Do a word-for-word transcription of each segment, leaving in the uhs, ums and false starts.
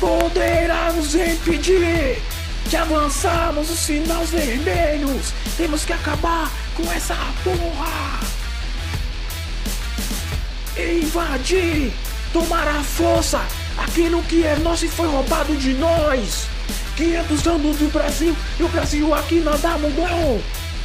poderá nos impedir de avançarmos os sinais vermelhos. Temos que acabar com essa porra. Invadir, tomar à força aquilo que é nosso e foi roubado de nós. quinhentos anos do Brasil e o Brasil aqui nada mudou.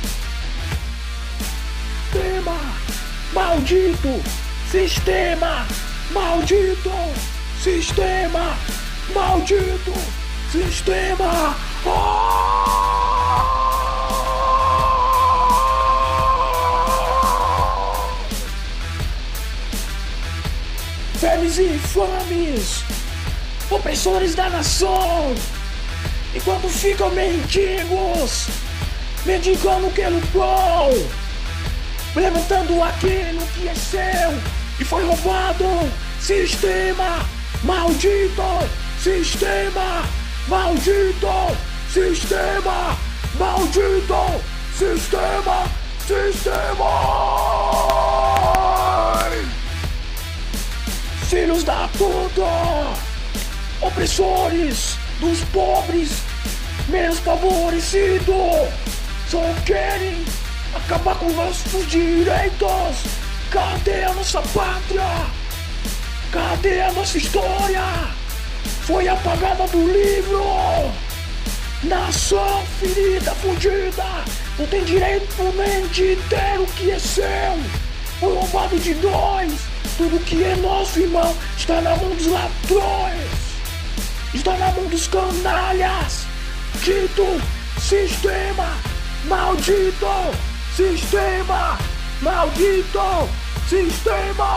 Sistema maldito, sistema maldito, sistema maldito, sistema. Oh! Velhos e infames, opressores da nação, enquanto ficam mendigos, mendigando pelo pão, levantando aquilo que é seu e foi roubado. Sistema maldito, sistema maldito, sistema maldito, sistema, sistema. Filhos da puta, opressores dos pobres, menos favorecidos, só querem acabar com nossos direitos. Cadê a nossa pátria? Cadê a nossa história? Foi apagada do livro. Nação ferida, fudida, não tem direito nem de ter o que é seu. Foi roubado de nós. Tudo que é nosso, irmão, está na mão dos ladrões, está na mão dos canalhas. Dito sistema maldito, sistema maldito, sistema.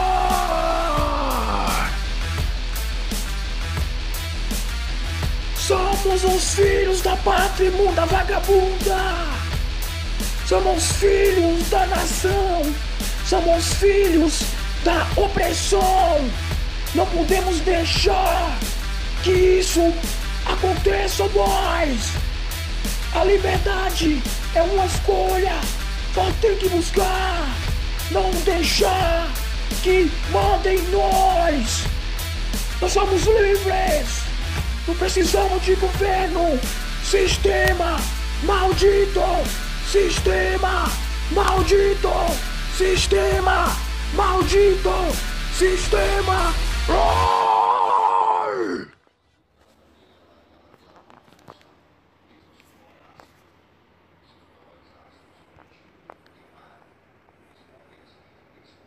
Somos os filhos da pátria imunda vagabunda. Somos filhos da nação. Somos filhos da opressão. Não podemos deixar que isso aconteça mais. A liberdade é uma escolha, só tem que buscar. Não deixar que mandem nós. Nós somos livres, não precisamos de governo. Sistema maldito, sistema maldito, sistema maldito, sistema. Oh!